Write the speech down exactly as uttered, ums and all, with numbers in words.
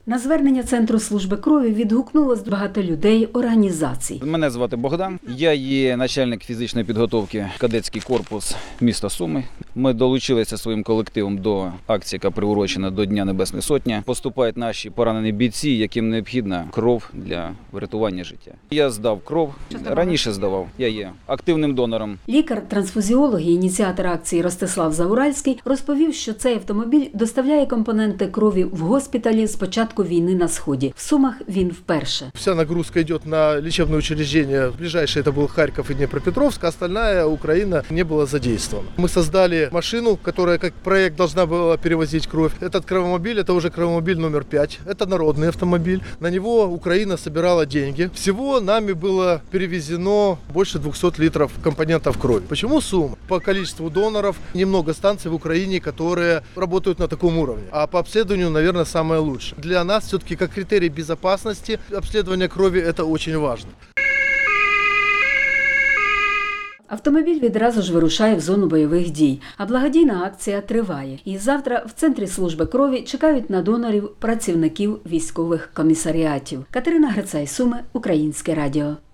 На звернення Центру служби крові відгукнулось багато людей, організацій. Мене звати Богдан, я є начальник фізичної підготовки кадетський корпус міста Суми. Ми долучилися своїм колективом до акції, яка приурочена до Дня Небесної Сотні. Поступають наші поранені бійці, яким необхідна кров для врятування життя. Я здав кров, раніше здавав, я є активним донором. Лікар-трансфузіолог і ініціатор акції Ростислав Зауральський розповів, що цей автомобіль доставляє компоненти крові в госпіталі з початку війни на Сході. В Сумах він вперше. Вся нагрузка идет на лечебное учреждение. Ближайшее это был Харьков и Днепропетровск, а остальная Украина не была задействована. Мы создали машину, которая как проект должна была перевозить кровь. Этот кровомобиль, это уже кровомобиль номер пять. Это народный автомобиль. На него Украина собирала деньги. Всего нами было перевезено больше двухсот литров компонентов крови. Почему Сумы? По количеству доноров немного станций в Украине, которые работают на таком уровне. А по обследованию, наверное, самое лучшее. Для нас все-таки как критерий безопасности обследование крови это очень важно. Автомобіль відразу ж вирушає в зону бойових дій, а благодійна акція триває. І завтра в Центрі служби крові чекають на донорів працівників військових комісаріатів. Катерина Грицай, Суми, Українське радіо.